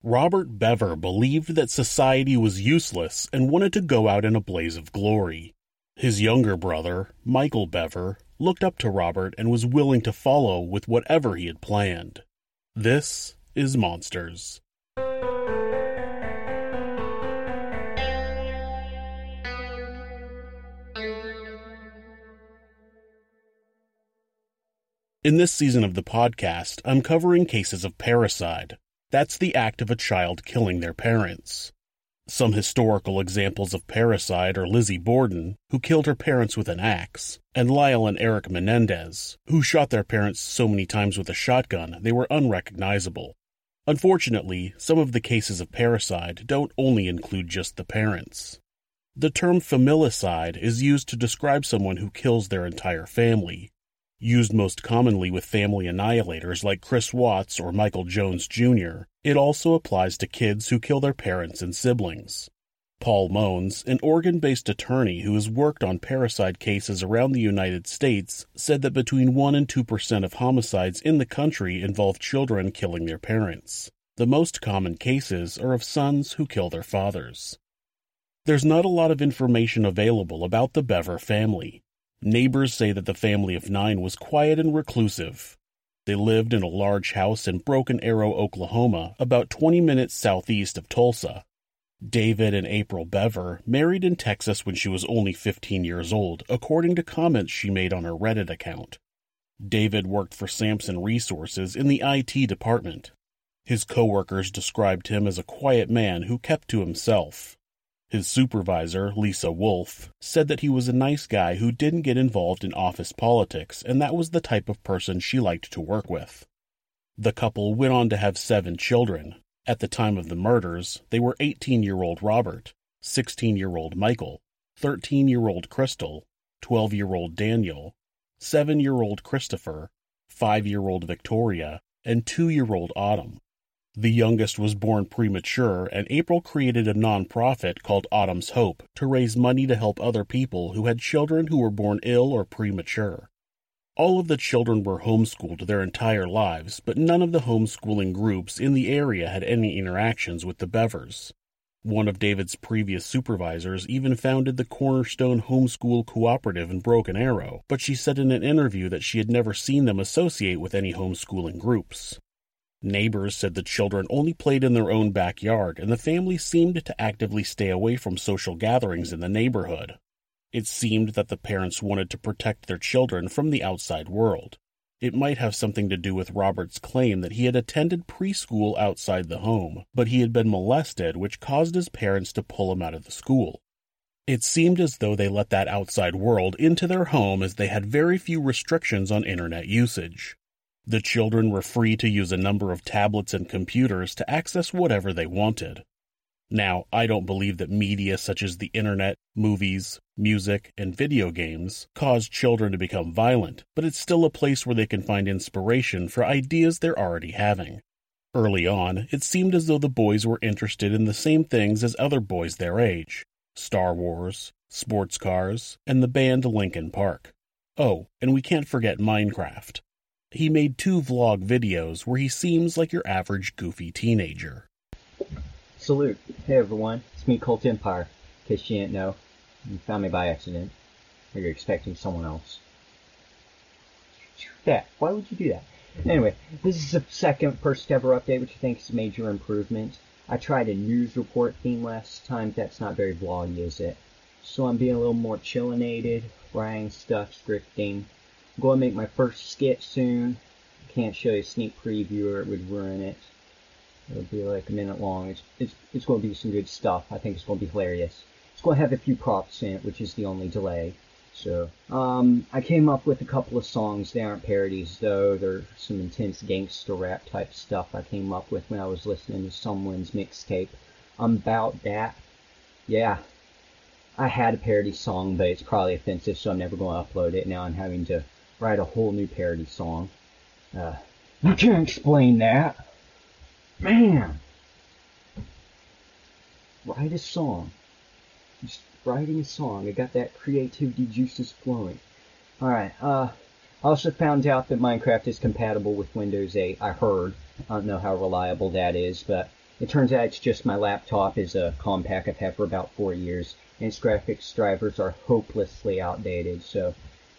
Robert Bever believed that society was useless and wanted to go out in a blaze of glory. His younger brother, Michael Bever, looked up to Robert and was willing to follow with whatever he had planned. This is Monsters. In this season of the podcast, I'm covering cases of parricide. That's the act of a child killing their parents. Some historical examples of parricide are Lizzie Borden, who killed her parents with an axe, and Lyle and Eric Menendez, who shot their parents so many times with a shotgun they were unrecognizable. Unfortunately, some of the cases of parricide don't only include just the parents. The term familicide is used to describe someone who kills their entire family. Used most commonly with family annihilators like Chris Watts or Michael Jones Jr., it also applies to kids who kill their parents and siblings. Paul Mones, an Oregon-based attorney who has worked on parricide cases around the United States, said that between 1 and 2% of homicides in the country involve children killing their parents. The most common cases are of sons who kill their fathers. There's not a lot of information available about the Bever family. Neighbors say that the family of 9 was quiet and reclusive. They lived in a large house in Broken Arrow, Oklahoma, about 20 minutes southeast of Tulsa. David and April Bever married in Texas when she was only 15 years old, according to comments she made on her Reddit account. David worked for Samson Resources in the IT department. His coworkers described him as a quiet man who kept to himself. His supervisor, Lisa Wolf, said that he was a nice guy who didn't get involved in office politics, and that was the type of person she liked to work with. The couple went on to have 7 children. At the time of the murders, they were 18-year-old Robert, 16-year-old Michael, 13-year-old Crystal, 12-year-old Daniel, 7-year-old Christopher, 5-year-old Victoria, and 2-year-old Autumn. The youngest was born premature, and April created a nonprofit called Autumn's Hope to raise money to help other people who had children who were born ill or premature. All of the children were homeschooled their entire lives, but none of the homeschooling groups in the area had any interactions with the Bevers. One of David's previous supervisors even founded the Cornerstone Homeschool Cooperative in Broken Arrow, but she said in an interview that she had never seen them associate with any homeschooling groups. Neighbors said the children only played in their own backyard, and the family seemed to actively stay away from social gatherings in the neighborhood. It seemed that the parents wanted to protect their children from the outside world. It might have something to do with Robert's claim that he had attended preschool outside the home, but he had been molested, which caused his parents to pull him out of the school. It seemed as though they let that outside world into their home as they had very few restrictions on internet usage. The children were free to use a number of tablets and computers to access whatever they wanted. Now, I don't believe that media such as the internet, movies, music, and video games cause children to become violent, but it's still a place where they can find inspiration for ideas they're already having. Early on, it seemed as though the boys were interested in the same things as other boys their age: Star Wars, sports cars, and the band Linkin Park. Oh, and we can't forget Minecraft. He made 2 vlog videos where he seems like your average goofy teenager. Salute. Hey everyone, it's me, Cult Empire. In case you didn't know, you found me by accident, or you're expecting someone else. That. Why would you do that? Anyway, this is the second first ever update, which I think is a major improvement. I tried a news report theme last time. That's not very vloggy, is it? So I'm being a little more chillinated, writing stuff, scripting. I'm going to make my first skit soon. Can't show you a sneak preview or it would ruin it. It'll be like a minute long. It's going to be some good stuff. I think it's going to be hilarious. It's going to have a few props in it, which is the only delay. So, I came up with a couple of songs. They aren't parodies, though. They're some intense gangster rap type stuff I came up with when I was listening to someone's mixtape. About that. Yeah. I had a parody song, but it's probably offensive, so I'm never going to upload it. Now I'm having to write a whole new parody song. You can't explain that. Man. Write a song. Just writing a song. I got that creativity juices flowing. Alright, I also found out that Minecraft is compatible with Windows 8. I heard. I don't know how reliable that is, but It turns out it's just my laptop is a Compaq I've had for about 4 years, and its graphics drivers are hopelessly outdated. So,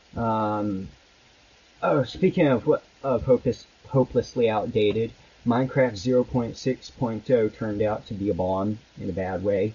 speaking of hopelessly outdated, Minecraft 0.6.0 turned out to be a bomb in a bad way.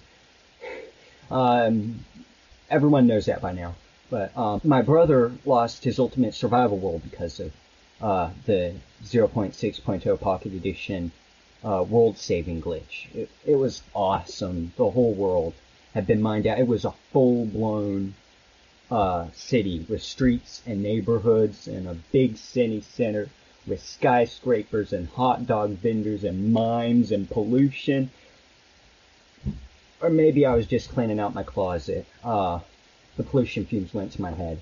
Everyone knows that by now. But my brother lost his Ultimate Survival World because of the 0.6.0 Pocket Edition world saving glitch. It was awesome. The whole world had been mined out. It was a full-blown city with streets and neighborhoods and a big city center with skyscrapers and hot dog vendors and mimes and pollution. Or maybe I was just cleaning out my closet. The pollution fumes went to my head.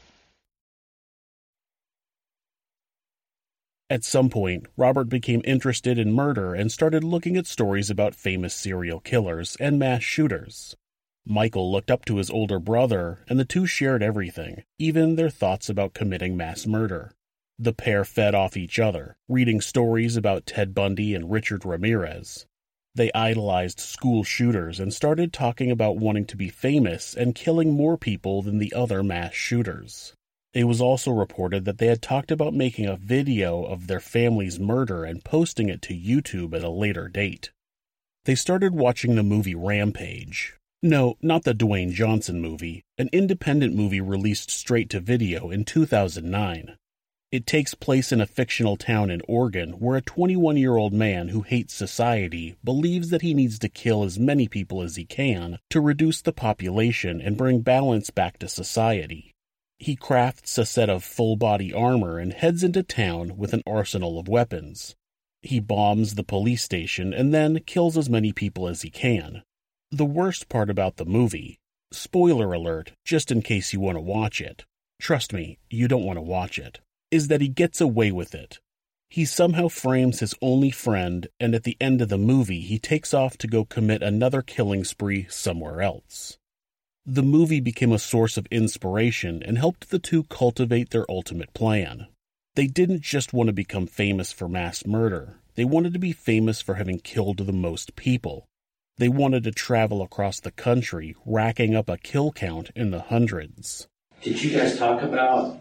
At some point, Robert became interested in murder and started looking at stories about famous serial killers and mass shooters. Michael looked up to his older brother, and the two shared everything, even their thoughts about committing mass murder. The pair fed off each other, reading stories about Ted Bundy and Richard Ramirez. They idolized school shooters and started talking about wanting to be famous and killing more people than the other mass shooters. It was also reported that they had talked about making a video of their family's murder and posting it to YouTube at a later date. They started watching the movie Rampage. No, not the Dwayne Johnson movie, an independent movie released straight to video in 2009. It takes place in a fictional town in Oregon where a 21-year-old man who hates society believes that he needs to kill as many people as he can to reduce the population and bring balance back to society. He crafts a set of full-body armor and heads into town with an arsenal of weapons. He bombs the police station and then kills as many people as he can. The worst part about the movie, spoiler alert, just in case you want to watch it, trust me, you don't want to watch it, is that he gets away with it. He somehow frames his only friend, and at the end of the movie he takes off to go commit another killing spree somewhere else. The movie became a source of inspiration and helped the two cultivate their ultimate plan. They didn't just want to become famous for mass murder, they wanted to be famous for having killed the most people. They wanted to travel across the country, racking up a kill count in the hundreds. Did you guys talk about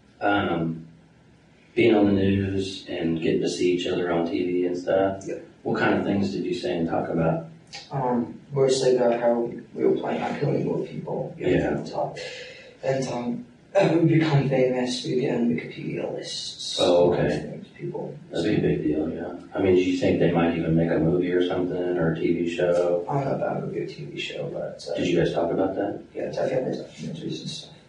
being on the news and getting to see each other on TV and stuff? Yeah. What kind of things did you say and talk about? Mostly about how we were planning on killing more people. Yeah. And we become famous, we get on Wikipedia lists. Oh, okay. People. That'd be a big deal, yeah. I mean, do you think they might even make a movie or something, or a TV show? I don't know about a movie or TV show, but... Did you guys talk about that? Yeah, I've had documentaries and stuff.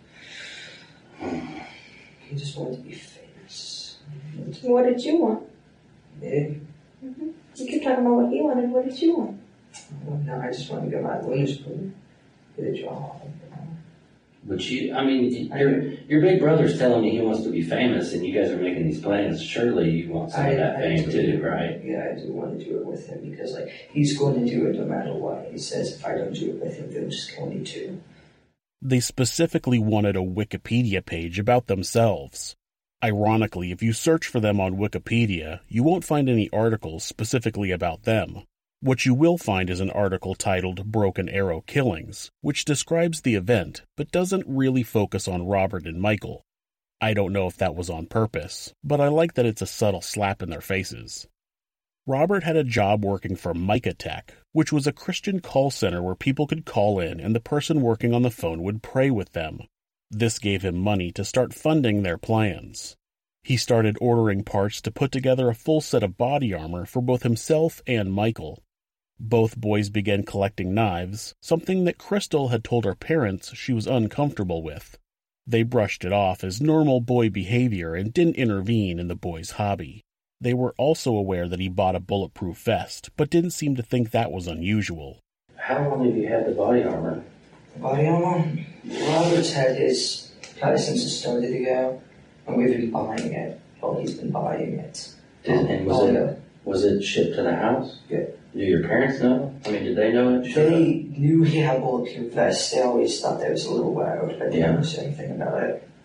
He just wanted to be famous. What did you want? Me? Mm-hmm. You keep talking about what he wanted. What did you want? Well, no, I just wanted to get my Williams Pool. Get a job. But your big brother's telling me he wants to be famous, and you guys are making these plans. Surely you want some of that fame too, right? Yeah, I do want to do it with him because, he's going to do it no matter what. He says if I don't do it with him, they'll just kill me too. They specifically wanted a Wikipedia page about themselves. Ironically, if you search for them on Wikipedia, you won't find any articles specifically about them. What you will find is an article titled Broken Arrow Killings, which describes the event, but doesn't really focus on Robert and Michael. I don't know if that was on purpose, but I like that it's a subtle slap in their faces. Robert had a job working for Micah Tech, which was a Christian call center where people could call in and the person working on the phone would pray with them. This gave him money to start funding their plans. He started ordering parts to put together a full set of body armor for both himself and Michael. Both boys began collecting knives, something that Crystal had told her parents she was uncomfortable with. They brushed it off as normal boy behavior and didn't intervene in the boy's hobby. They were also aware that he bought a bulletproof vest, but didn't seem to think that was unusual. How long have you had the body armor? The body armor? Robert's had his probably since it started to go, and we've been buying it. Well, he's been buying it. And was it shipped to the house? Yeah. Do your parents know? I mean, did they know it? They knew he had a bulletproof vest. They always thought that was a little loud, but they never said anything about it.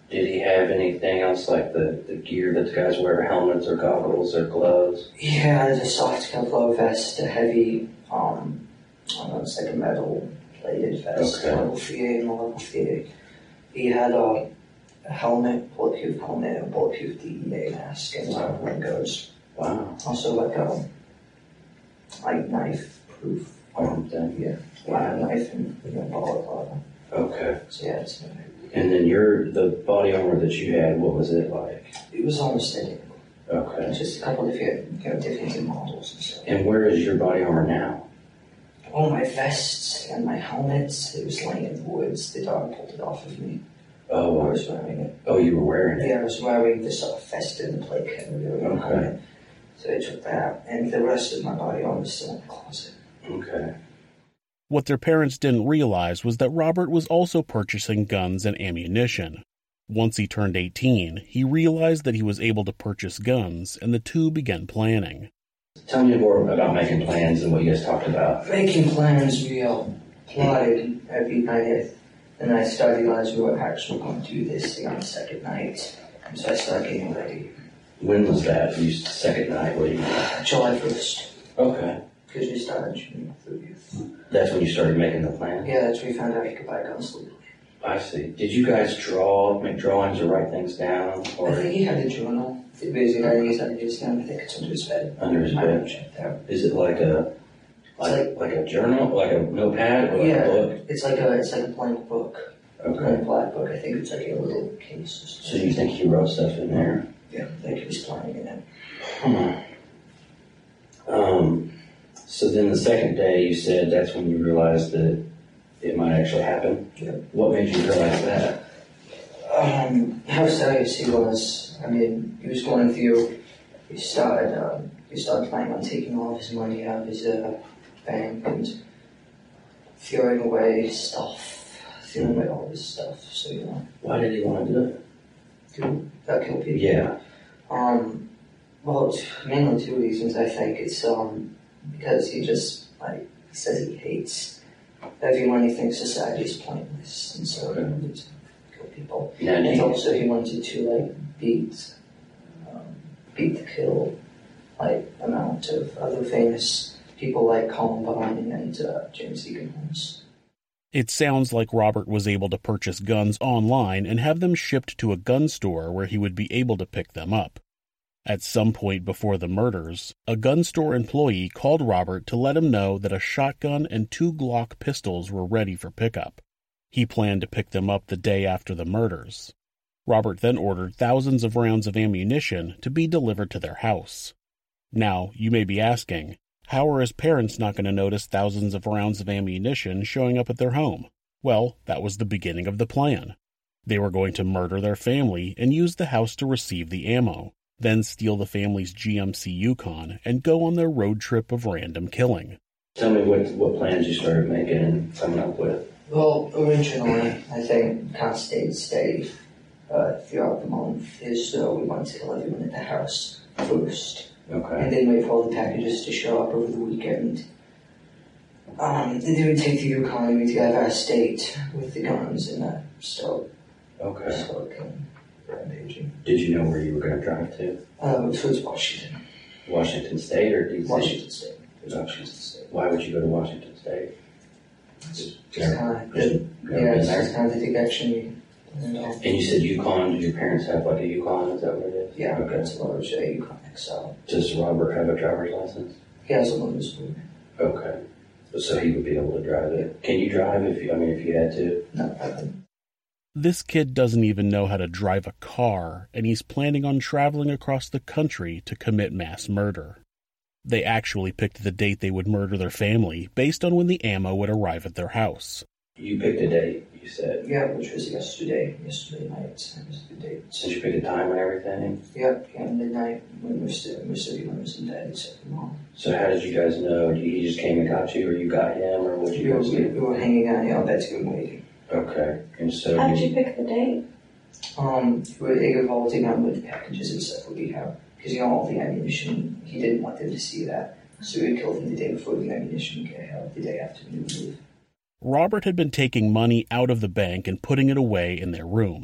Did he have anything else like the gear that the guys wear, helmets or goggles or gloves? He had a soft Kevlar vest, a heavy, I don't know, it's like a metal plated vest, level 38 and level 38. He had a helmet, bulletproof helmet, a bulletproof DEA mask, and Lingos. Wow. Also like a knife-proof arm thing. Yeah. Wow. Knife and balaclava. Okay. So yeah, it's and then the body armor that you had, what was it like? It was almost identical. Okay. It's just a couple of different models and stuff. And where is your body armor now? Oh, my vests and my helmets. It was laying in the woods. The dog pulled it off of me. Oh, I was wearing it. Oh, you were wearing it? Yeah, I was wearing the sort of vest and the plate carrier and helmet. So I took that, and the rest of my body armor was still in the closet. Okay. What their parents didn't realize was that Robert was also purchasing guns and ammunition. Once he turned 18, he realized that he was able to purchase guns, and the two began planning. Tell me more about making plans and what you guys talked about. Making plans, we plotted every night, and I started realizing we were actually going to do this thing on the second night. And so I started getting ready. When was that? You second night? What do you mean? July 1st. Okay. Because we started June 30th. That's when you started making the plan? Yeah, that's when we found out you could buy guns legally. I see. Did you guys make drawings or write things down? Or? I think he had a journal. Basically, writing his ideas down. I think it's under his bed. Under his bed? Is it like a journal, like a notepad, or like a book? It's like a blank book. Okay. A black book. I think it's like a little case. So you think he wrote stuff in there? Yeah, I think he was planning it. So then the second day, you said that's when you realized that it might actually happen? Yeah. What made you realize that? How serious he was. I mean, he was going through, he started planning on taking all of his money out of his bank and throwing away all his stuff, so, you know. Why did he want to do it? To kill people? Yeah. Well, mainly two reasons, I think. It's, because he just, he says he hates everyone. He thinks society is pointless, and so he wanted to kill people. Yeah, and also he wanted to, beat the kill, amount of other famous people like Columbine and James Egan Holmes. It sounds like Robert was able to purchase guns online and have them shipped to a gun store where he would be able to pick them up. At some point before the murders, a gun store employee called Robert to let him know that a shotgun and 2 Glock pistols were ready for pickup. He planned to pick them up the day after the murders. Robert then ordered thousands of rounds of ammunition to be delivered to their house. Now, you may be asking, how are his parents not going to notice thousands of rounds of ammunition showing up at their home? Well, that was the beginning of the plan. They were going to murder their family and use the house to receive the ammo, then steal the family's GMC Yukon and go on their road trip of random killing. Tell me what plans you started making and coming up with. Well, originally, I think Cat stayed steady throughout the month. We wanted to kill everyone at the house first. Okay. And then wait for all the packages to show up over the weekend. And then we take the Yukon and we drive our state with the guns and start killing, rampaging. Did you know where you were going to drive to? Towards Washington. Washington State or DC? Washington State. Washington State. Why would you go to Washington State? Just kind of the direction. And you said Yukon. Did your parents have like a Yukon? Is that what it is? Yeah, okay. It's a large Yukon XL. Does Robert have a driver's license? He has a motor's boot. Okay. So he would be able to drive it. Can you drive if you had to? No, I couldn't. This kid doesn't even know how to drive a car, and he's planning on traveling across the country to commit mass murder. They actually picked the date they would murder their family based on when the ammo would arrive at their house. You picked a date, you said? Yeah, which was yesterday night. That was the date. Did you pick a time and everything? Yep, midnight when everyone was in bed except for Mom. So how did you guys know? He just came and got you, or you got him, or what did you guys do? We were hanging out in our bedroom waiting. Okay, and so... How did you pick the date? We were revolting on with the packages and stuff that we have. Because, all the ammunition, he didn't want them to see that. So we killed him the day before the ammunition got out, the day after we moved. Robert had been taking money out of the bank and putting it away in their room.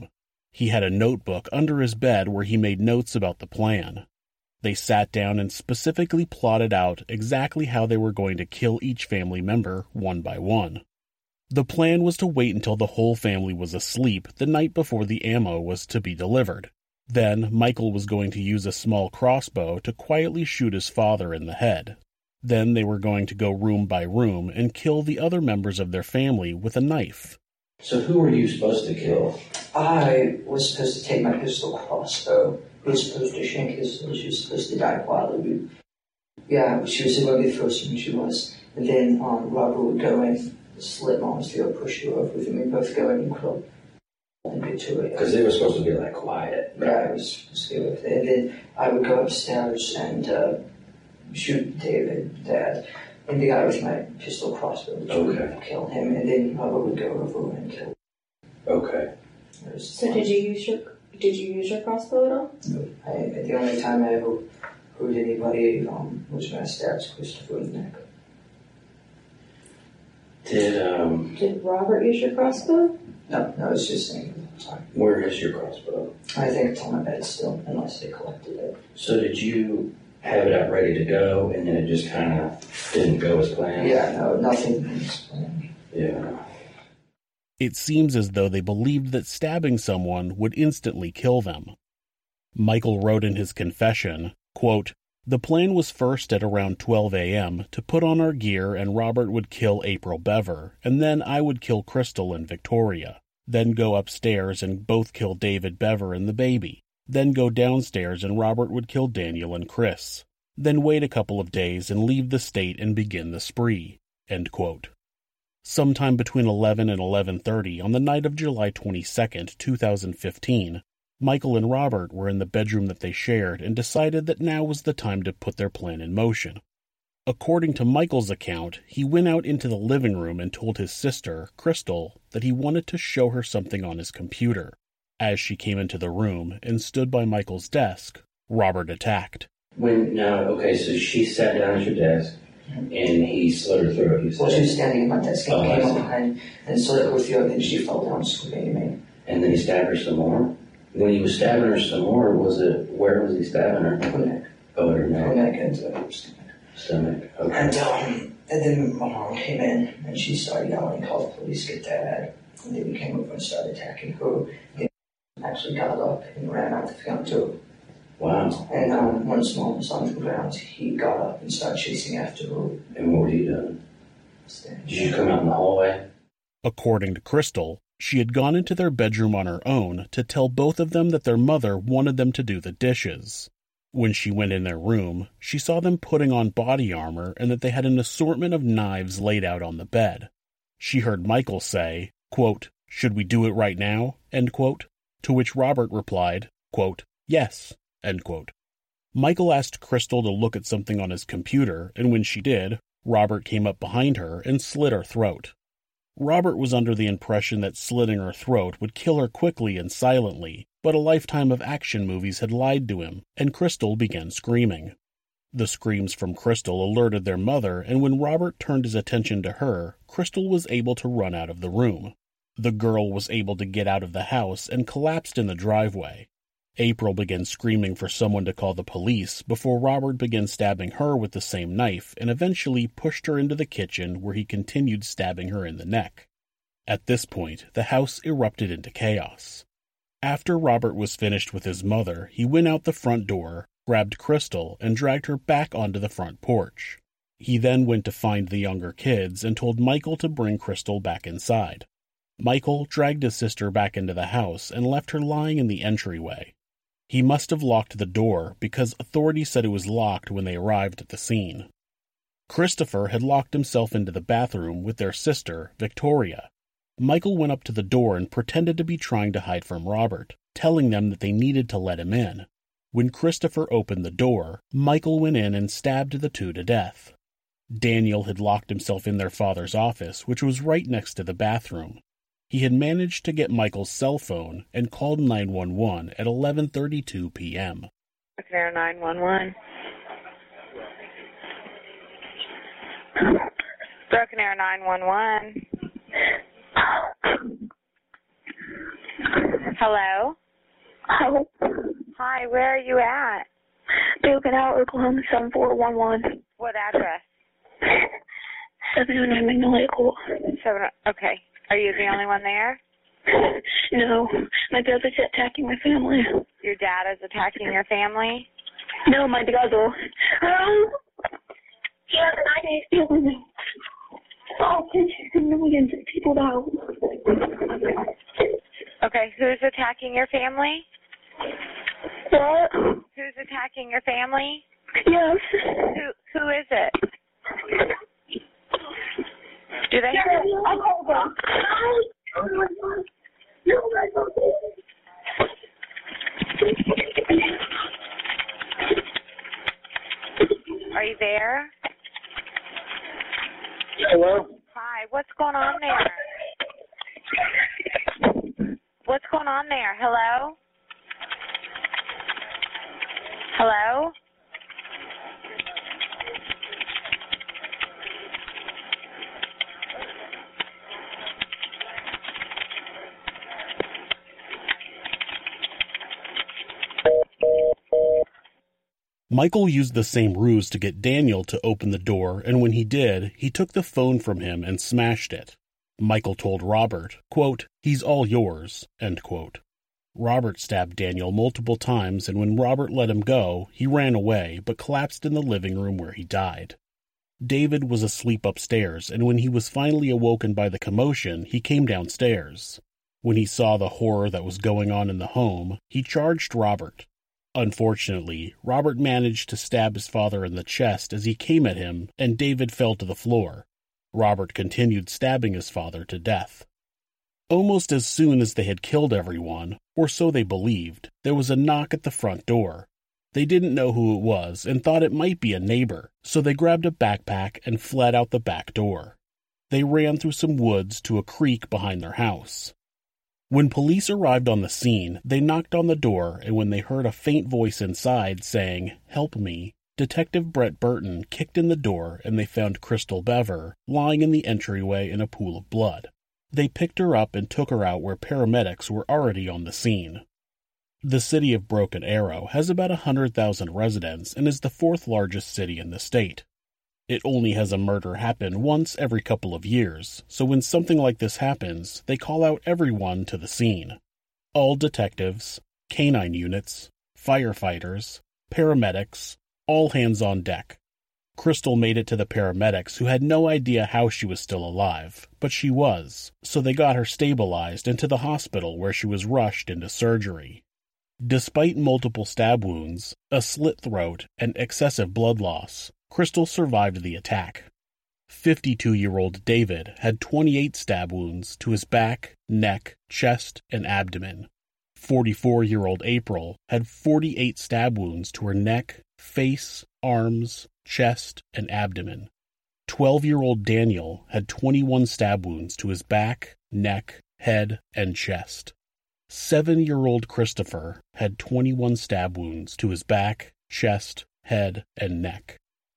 He had a notebook under his bed where he made notes about the plan. They sat down and specifically plotted out exactly how they were going to kill each family member one by one. The plan was to wait until the whole family was asleep the night before the ammo was to be delivered. Then Michael was going to use a small crossbow to quietly shoot his father in the head. Then they were going to go room by room and kill the other members of their family with a knife. So who were you supposed to kill? I was supposed to take my pistol crossbow. He was supposed to shank his soul. She was supposed to die quietly. Yeah, she was going to be the first one, she was. And then Robert would go in, slit Mom's throat, push her over with him, and both go in and kill and get to it. Because they were supposed to be like quiet. Yeah, I was supposed to go with it. And then I would go upstairs and shoot David, Dad, and the guy with my pistol crossbow, which would kill him. And then Robert would go over and kill him. Okay. So did you use your crossbow at all? No. The only time I ever hurt anybody was when I stabbed Christopher in the neck. Did Robert use your crossbow? No, it's just saying. Sorry. Where is your crossbow? I think it's on my bed still, unless they collected it. So did you have it out ready to go, and then it just kind of didn't go as planned? Yeah, no, nothing was planned. Yeah. It seems as though they believed that stabbing someone would instantly kill them. Michael wrote in his confession, quote, "The plan was first at around 12 a.m. to put on our gear and Robert would kill April Bever, and then I would kill Crystal and Victoria, then go upstairs and both kill David Bever and the baby, then go downstairs and Robert would kill Daniel and Chris, then wait a couple of days and leave the state and begin the spree." End quote. Sometime between 11 and 11:30 on the night of July 22, 2015, Michael and Robert were in the bedroom that they shared and decided that now was the time to put their plan in motion. According to Michael's account, he went out into the living room and told his sister, Crystal, that he wanted to show her something on his computer. As she came into the room and stood by Michael's desk, Robert attacked. So she sat down at your desk, and he slit her throat, you said? Well, she was standing at my desk and came up behind and slit her throat, and then she fell down screaming at me. And then he stabbed her some more? When he was stabbing her some more, where was he stabbing her? Her neck. Oh, her neck. Her neck and her Stomach, okay. And then my mom came in, and she started yelling, "Call the police, get Dad." And then he came over and started attacking her. He actually got up and ran out the front door. Wow. And once Mom was on the ground, he got up and started chasing after her. And what were you doing? Did you come out in the hallway? According to Crystal, she had gone into their bedroom on her own to tell both of them that their mother wanted them to do the dishes. When she went in their room, she saw them putting on body armor and that they had an assortment of knives laid out on the bed. She heard Michael say, quote, "Should we do it right now?" End quote. To which Robert replied, quote, "Yes." End quote. Michael asked Crystal to look at something on his computer, and when she did, Robert came up behind her and slit her throat. Robert was under the impression that slitting her throat would kill her quickly and silently, but a lifetime of action movies had lied to him, and Crystal began screaming. The screams from Crystal alerted their mother, and when Robert turned his attention to her, Crystal was able to run out of the room. The girl was able to get out of the house and collapsed in the driveway. April began screaming for someone to call the police before Robert began stabbing her with the same knife and eventually pushed her into the kitchen where he continued stabbing her in the neck. At this point, the house erupted into chaos. After Robert was finished with his mother, he went out the front door, grabbed Crystal, and dragged her back onto the front porch. He then went to find the younger kids and told Michael to bring Crystal back inside. Michael dragged his sister back into the house and left her lying in the entryway. He must have locked the door because authorities said it was locked when they arrived at the scene. Christopher had locked himself into the bathroom with their sister, Victoria. Michael went up to the door and pretended to be trying to hide from Robert, telling them that they needed to let him in. When Christopher opened the door, Michael went in and stabbed the two to death. Daniel had locked himself in their father's office, which was right next to the bathroom. He had managed to get Michael's cell phone and called 911 at 11:32 p.m. Broken Arrow 911. Broken Arrow 911. Hello? Hello. Hi, where are you at? Dugan, Oklahoma 7411. What address? 709 Magnolia Court. Okay. Are you the only one there? No, my brother's attacking my family. Your dad is attacking your family? No, my brother. He has an idea me. Oh, millions of people now. Okay, who's attacking your family? What? Who's attacking your family? Yes. Who is it? Do they I'll call them. Are you there? Hello? Hi, what's going on there? What's going on there? Hello? Hello? Michael used the same ruse to get Daniel to open the door, and when he did, he took the phone from him and smashed it. Michael told Robert, quote, "He's all yours," end quote. Robert stabbed Daniel multiple times, and when Robert let him go, he ran away, but collapsed in the living room where he died. David was asleep upstairs, and when he was finally awoken by the commotion, he came downstairs. When he saw the horror that was going on in the home, he charged Robert. Unfortunately, Robert managed to stab his father in the chest as he came at him, and David fell to the floor. Robert continued stabbing his father to death. Almost as soon as they had killed everyone, or so they believed, there was a knock at the front door. They didn't know who it was and thought it might be a neighbor, so they grabbed a backpack and fled out the back door. They ran through some woods to a creek behind their house. When police arrived on the scene, they knocked on the door, and when they heard a faint voice inside saying, "Help me," Detective Brett Burton kicked in the door and they found Crystal Bever lying in the entryway in a pool of blood. They picked her up and took her out where paramedics were already on the scene. The city of Broken Arrow has about 100,000 residents and is the fourth largest city in the state. It only has a murder happen once every couple of years, so when something like this happens, they call out everyone to the scene. All detectives, canine units, firefighters, paramedics, all hands on deck. Crystal made it to the paramedics who had no idea how she was still alive, but she was, so they got her stabilized and to the hospital where she was rushed into surgery. Despite multiple stab wounds, a slit throat, and excessive blood loss, Crystal survived the attack. 52-year-old David had 28 stab wounds to his back, neck, chest, and abdomen. 44-year-old April had 48 stab wounds to her neck, face, arms, chest, and abdomen. 12-year-old Daniel had 21 stab wounds to his back, neck, head, and chest. 7-year-old Christopher had 21 stab wounds to his back, chest, head, and neck.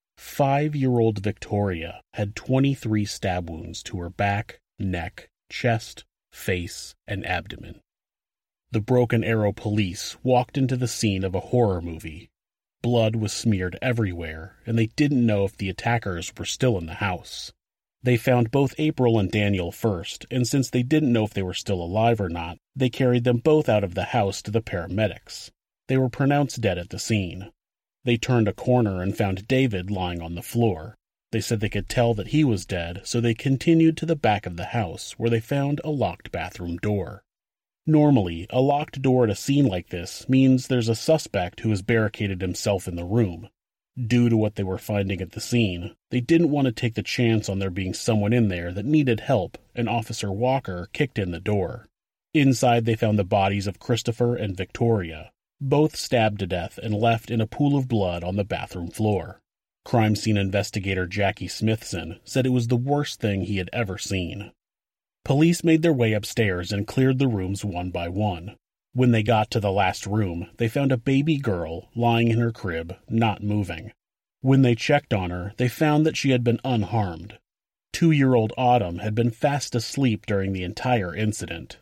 5-year-old Victoria had 23 stab wounds to her back, neck, chest, face, and abdomen. The Broken Arrow police walked into the scene of a horror movie. Blood was smeared everywhere, and they didn't know if the attackers were still in the house. They found both April and Daniel first, and since they didn't know if they were still alive or not, they carried them both out of the house to the paramedics. They were pronounced dead at the scene. They turned a corner and found David lying on the floor. They said they could tell that he was dead, so they continued to the back of the house, where they found a locked bathroom door. Normally, a locked door at a scene like this means there's a suspect who has barricaded himself in the room. Due to what they were finding at the scene, they didn't want to take the chance on there being someone in there that needed help, and Officer Walker kicked in the door. Inside they found the bodies of Christopher and Victoria, both stabbed to death and left in a pool of blood on the bathroom floor. Crime scene investigator Jackie Smithson said it was the worst thing he had ever seen. Police made their way upstairs and cleared the rooms one by one. When they got to the last room, they found a baby girl lying in her crib, not moving. When they checked on her, they found that she had been unharmed. 2-year-old Autumn had been fast asleep during the entire incident.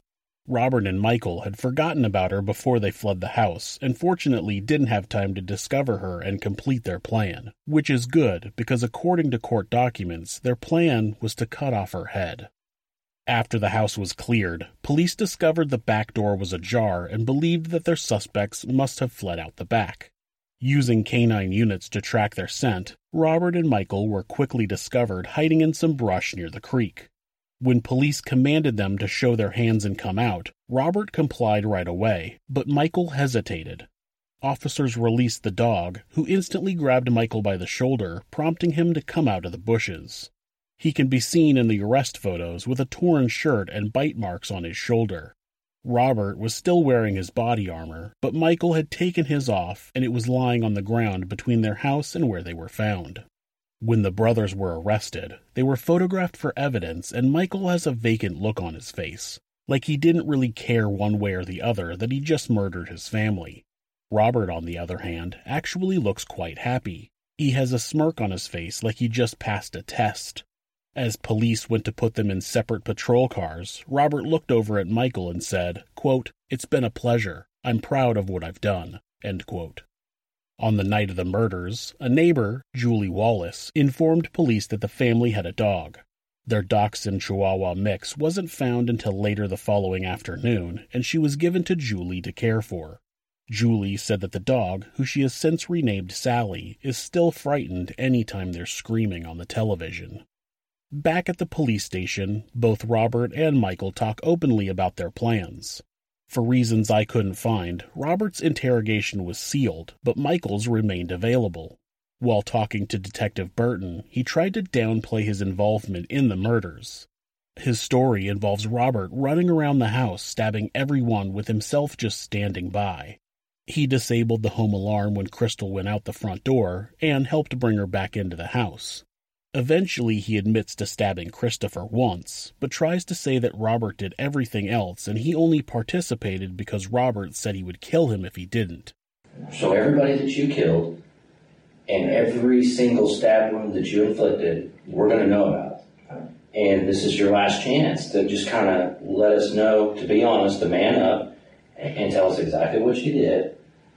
Robert and Michael had forgotten about her before they fled the house, and fortunately didn't have time to discover her and complete their plan, which is good because according to court documents, their plan was to cut off her head. After the house was cleared, police discovered the back door was ajar and believed that their suspects must have fled out the back. Using canine units to track their scent, Robert and Michael were quickly discovered hiding in some brush near the creek. When police commanded them to show their hands and come out, Robert complied right away, but Michael hesitated. Officers released the dog, who instantly grabbed Michael by the shoulder, prompting him to come out of the bushes. He can be seen in the arrest photos with a torn shirt and bite marks on his shoulder. Robert was still wearing his body armor, but Michael had taken his off and it was lying on the ground between their house and where they were found. When the brothers were arrested, they were photographed for evidence, and Michael has a vacant look on his face, like he didn't really care one way or the other that he just murdered his family. Robert, on the other hand, actually looks quite happy. He has a smirk on his face like he just passed a test. As police went to put them in separate patrol cars, Robert looked over at Michael and said, quote, "It's been a pleasure. I'm proud of what I've done." End quote. On the night of the murders, a neighbor, Julie Wallace, informed police that the family had a dog. Their Dachshund Chihuahua mix wasn't found until later the following afternoon, and she was given to Julie to care for. Julie said that the dog, who she has since renamed Sally, is still frightened anytime they're screaming on the television. Back at the police station, both Robert and Michael talk openly about their plans. For reasons I couldn't find, Robert's interrogation was sealed, but Michael's remained available. While talking to Detective Burton, he tried to downplay his involvement in the murders. His story involves Robert running around the house stabbing everyone with himself just standing by. He disabled the home alarm when Crystal went out the front door and helped bring her back into the house. Eventually, he admits to stabbing Christopher once, but tries to say that Robert did everything else and he only participated because Robert said he would kill him if he didn't. So everybody that you killed and every single stab wound that you inflicted, we're going to know about. And this is your last chance to just kind of let us know, to be honest, to man up and tell us exactly what you did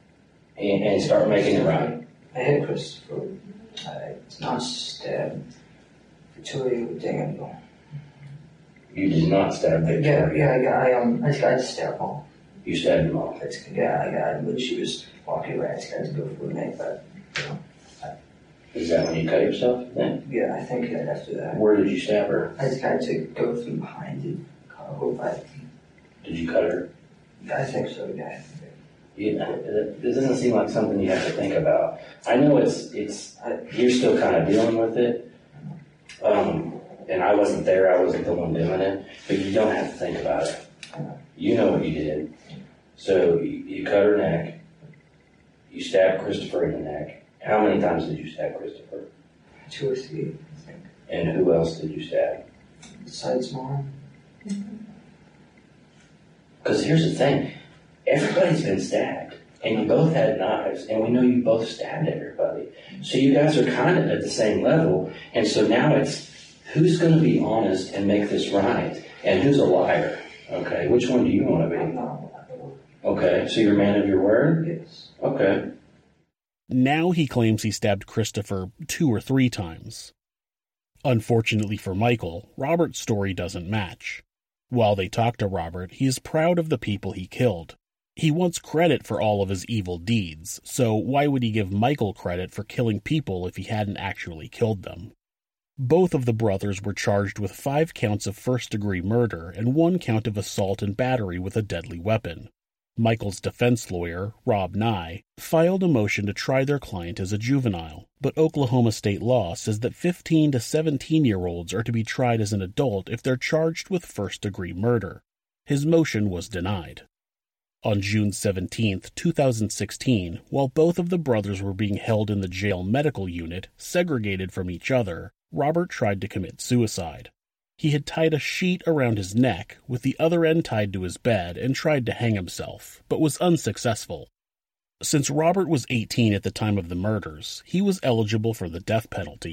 and start making it right. I hit Christopher. I not stabbed Victoria with Daniel. You did not stab Victoria? I just stabbed mom. You stabbed your mom? When she was walking around, I just got to go for a minute, but, Is that when you cut yourself then? Yeah, I think after that. Where did you stab her? I just got to go from behind it. Did you cut her? I think so, yeah. It doesn't seem like something you have to think about. I know you're still kind of dealing with it, and I wasn't there, I wasn't the one doing it, but you don't have to think about it. You know what you did. So you cut her neck, you stabbed Christopher in the neck. How many times did you stab Christopher? 2 or 3, I think. And who else did you stab? Besides mom. Because here's the thing. Everybody's been stabbed, and you both had knives, and we know you both stabbed everybody. So you guys are kind of at the same level, and so now it's who's going to be honest and make this right, and who's a liar, okay? Which one do you want to be? I'm not a liar. Okay, so you're a man of your word? Yes. Okay. Now he claims he stabbed Christopher 2 or 3 times. Unfortunately for Michael, Robert's story doesn't match. While they talk to Robert, he is proud of the people he killed. He wants credit for all of his evil deeds, so why would he give Michael credit for killing people if he hadn't actually killed them? Both of the brothers were charged with 5 counts of first-degree murder and 1 count of assault and battery with a deadly weapon. Michael's defense lawyer, Rob Nye, filed a motion to try their client as a juvenile, but Oklahoma state law says that 15 to 17-year-olds are to be tried as an adult if they're charged with first-degree murder. His motion was denied. On June 17, 2016, while both of the brothers were being held in the jail medical unit, segregated from each other, Robert tried to commit suicide. He had tied a sheet around his neck, with the other end tied to his bed, and tried to hang himself, but was unsuccessful. Since Robert was 18 at the time of the murders, he was eligible for the death penalty.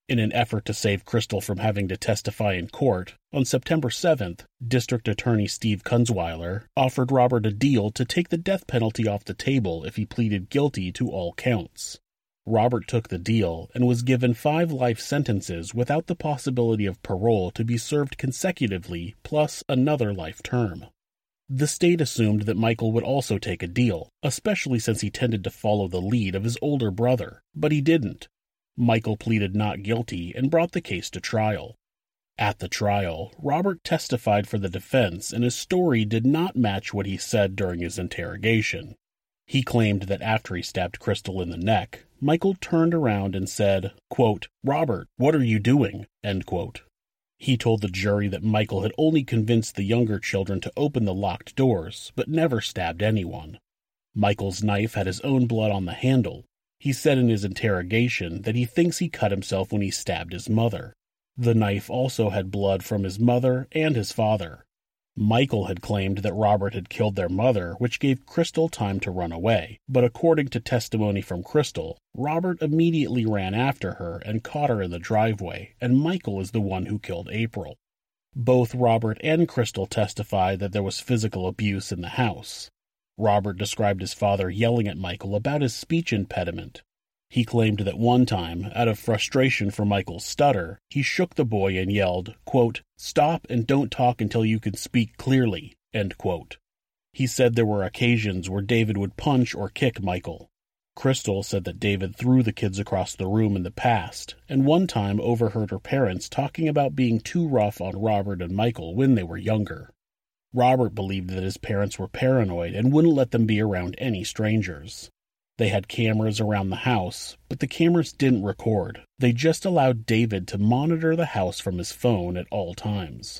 In an effort to save Crystal from having to testify in court, on September 7th, District Attorney Steve Kunzweiler offered Robert a deal to take the death penalty off the table if he pleaded guilty to all counts. Robert took the deal and was given 5 life sentences without the possibility of parole to be served consecutively, plus another life term. The state assumed that Michael would also take a deal, especially since he tended to follow the lead of his older brother, but he didn't. Michael pleaded not guilty and brought the case to trial. At the trial, Robert testified for the defense, and his story did not match what he said during his interrogation. He claimed that after he stabbed Crystal in the neck, Michael turned around and said, quote, "Robert, what are you doing?" End quote. He told the jury that Michael had only convinced the younger children to open the locked doors, but never stabbed anyone. Michael's knife had his own blood on the handle. He said in his interrogation that he thinks he cut himself when he stabbed his mother. The knife also had blood from his mother and his father. Michael had claimed that Robert had killed their mother, which gave Crystal time to run away, but according to testimony from Crystal, Robert immediately ran after her and caught her in the driveway, and Michael is the one who killed April. Both Robert and Crystal testified that there was physical abuse in the house. Robert described his father yelling at Michael about his speech impediment. He claimed that one time, out of frustration for Michael's stutter, he shook the boy and yelled, quote, "Stop and don't talk until you can speak clearly," end quote. He said there were occasions where David would punch or kick Michael. Crystal said that David threw the kids across the room in the past, and one time overheard her parents talking about being too rough on Robert and Michael when they were younger. Robert believed that his parents were paranoid and wouldn't let them be around any strangers. They had cameras around the house, but the cameras didn't record. They just allowed David to monitor the house from his phone at all times.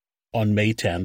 On May 10,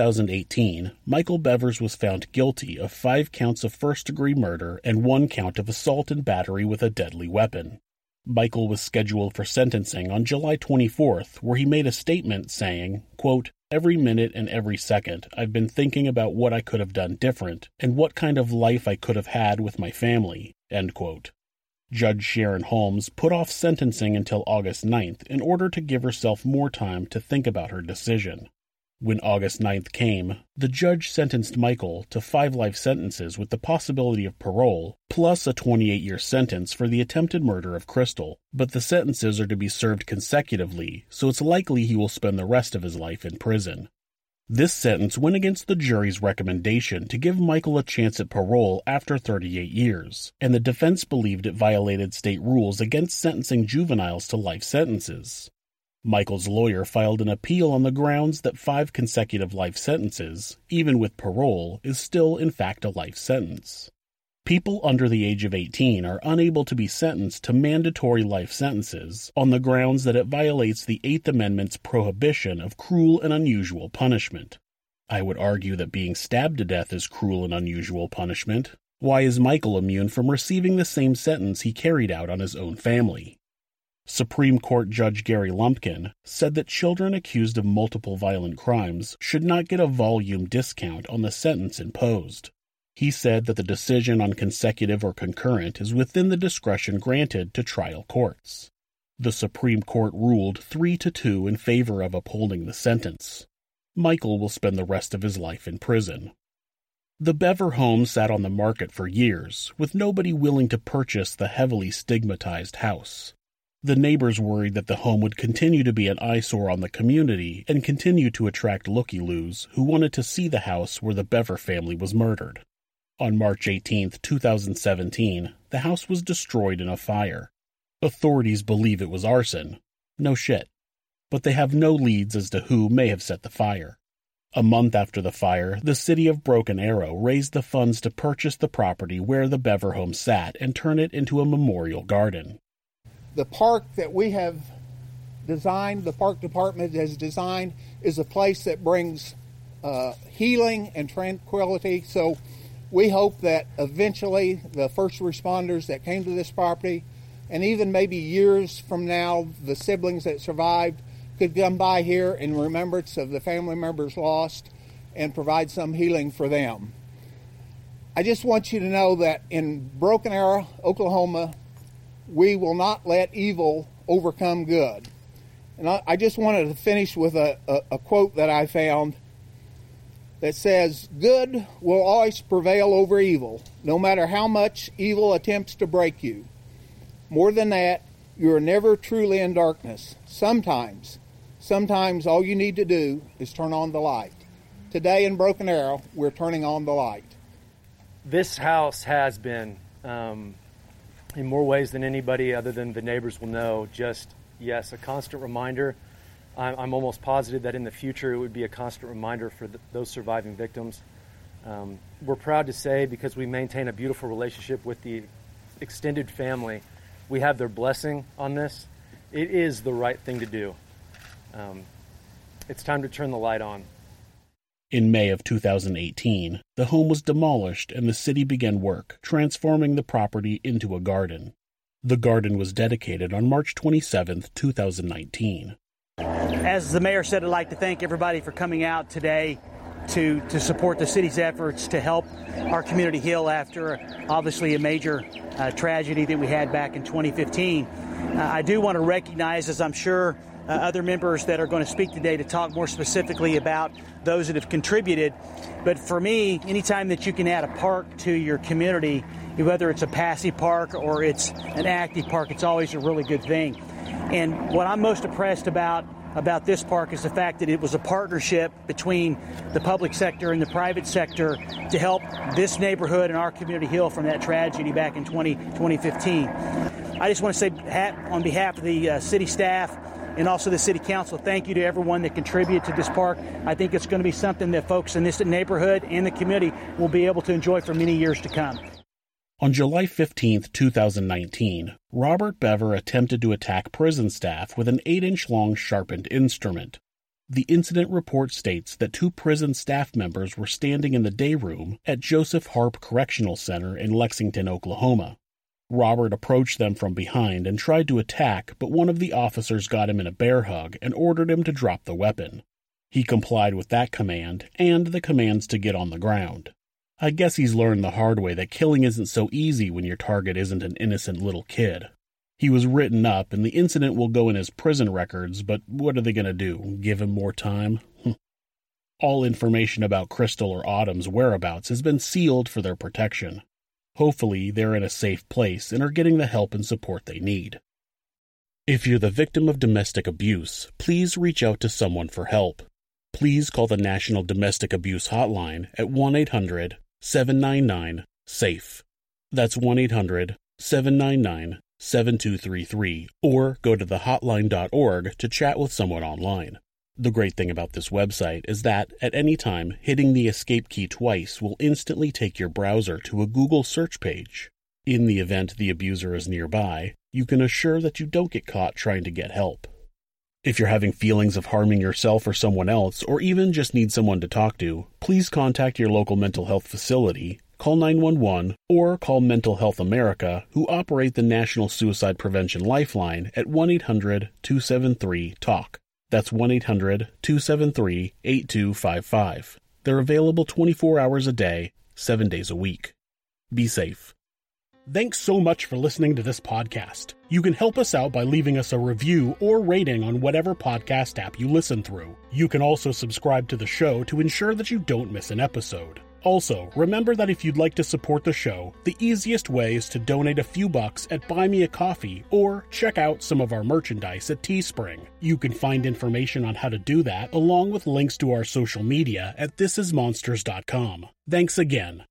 2018, Michael Bevers was found guilty of 5 counts of first-degree murder and 1 count of assault and battery with a deadly weapon. Michael was scheduled for sentencing on July 24th, where he made a statement saying, quote, "Every minute and every second, I've been thinking about what I could have done different and what kind of life I could have had with my family," end quote. Judge Sharon Holmes put off sentencing until August 9th in order to give herself more time to think about her decision. When August 9th came, the judge sentenced Michael to 5 life sentences with the possibility of parole, plus a 28-year sentence for the attempted murder of Crystal, but the sentences are to be served consecutively, so it's likely he will spend the rest of his life in prison. This sentence went against the jury's recommendation to give Michael a chance at parole after 38 years, and the defense believed it violated state rules against sentencing juveniles to life sentences. Michael's lawyer filed an appeal on the grounds that 5 consecutive life sentences, even with parole, is still in fact a life sentence. People under the age of 18 are unable to be sentenced to mandatory life sentences on the grounds that it violates the 8th Amendment's prohibition of cruel and unusual punishment. I would argue that being stabbed to death is cruel and unusual punishment. Why is Michael immune from receiving the same sentence he carried out on his own family? Supreme Court Judge Gary Lumpkin said that children accused of multiple violent crimes should not get a volume discount on the sentence imposed. He said that the decision on consecutive or concurrent is within the discretion granted to trial courts. The Supreme Court ruled 3-2 in favor of upholding the sentence. Michael will spend the rest of his life in prison. The Bever home sat on the market for years, with nobody willing to purchase the heavily stigmatized house. The neighbors worried that the home would continue to be an eyesore on the community and continue to attract looky-loos who wanted to see the house where the Bever family was murdered. On March 18, 2017, the house was destroyed in a fire. Authorities believe it was arson. No shit. But they have no leads as to who may have set the fire. A month after the fire, the city of Broken Arrow raised the funds to purchase the property where the Bever home sat and turn it into a memorial garden. The park that we have designed, the park department has designed, is a place that brings healing and tranquility. So we hope that eventually the first responders that came to this property, and even maybe years from now, the siblings that survived, could come by here in remembrance of the family members lost and provide some healing for them. I just want you to know that in Broken Arrow, Oklahoma, we will not let evil overcome good. And I just wanted to finish with a quote that I found that says, "Good will always prevail over evil, no matter how much evil attempts to break you. More than that, you are never truly in darkness. Sometimes all you need to do is turn on the light." Today in Broken Arrow, we're turning on the light. This house has been, in more ways than anybody other than the neighbors will know, just, yes, a constant reminder. I'm almost positive that in the future it would be a constant reminder for those surviving victims. We're proud to say, because we maintain a beautiful relationship with the extended family, we have their blessing on this. It is the right thing to do. It's time to turn the light on. In May of 2018, the home was demolished and the city began work, transforming the property into a garden. The garden was dedicated on March 27, 2019. As the mayor said, I'd like to thank everybody for coming out today to support the city's efforts to help our community heal after, obviously, a major tragedy that we had back in 2015. I do want to recognize, as I'm sure other members that are going to speak today, to talk more specifically about those that have contributed. But for me, anytime that you can add a park to your community, whether it's a passive park or it's an active park, it's always a really good thing. And what I'm most impressed about this park is the fact that it was a partnership between the public sector and the private sector to help this neighborhood and our community heal from that tragedy back in 2015. I just want to say, on behalf of the city staff and also the city council, thank you to everyone that contributed to this park. I think it's going to be something that folks in this neighborhood and the community will be able to enjoy for many years to come. On July 15, 2019, Robert Bever attempted to attack prison staff with an 8-inch long sharpened instrument. The incident report states that 2 prison staff members were standing in the day room at Joseph Harp Correctional Center in Lexington, Oklahoma. Robert approached them from behind and tried to attack, but one of the officers got him in a bear hug and ordered him to drop the weapon. He complied with that command and the commands to get on the ground. I guess he's learned the hard way that killing isn't so easy when your target isn't an innocent little kid. He was written up and the incident will go in his prison records, but what are they going to do, give him more time? All information about Crystal or Autumn's whereabouts has been sealed for their protection. Hopefully, they're in a safe place and are getting the help and support they need. If you're the victim of domestic abuse, please reach out to someone for help. Please call the National Domestic Abuse Hotline at 1-800-799-SAFE. That's 1-800-799-7233, or go to thehotline.org to chat with someone online. The great thing about this website is that, at any time, hitting the escape key twice will instantly take your browser to a Google search page. In the event the abuser is nearby, you can assure that you don't get caught trying to get help. If you're having feelings of harming yourself or someone else, or even just need someone to talk to, please contact your local mental health facility, call 911, or call Mental Health America, who operate the National Suicide Prevention Lifeline at 1-800-273-TALK. That's 1-800-273-8255. They're available 24 hours a day, 7 days a week. Be safe. Thanks so much for listening to this podcast. You can help us out by leaving us a review or rating on whatever podcast app you listen through. You can also subscribe to the show to ensure that you don't miss an episode. Also, remember that if you'd like to support the show, the easiest way is to donate a few bucks at Buy Me a Coffee or check out some of our merchandise at Teespring. You can find information on how to do that, along with links to our social media at thisismonsters.com. Thanks again.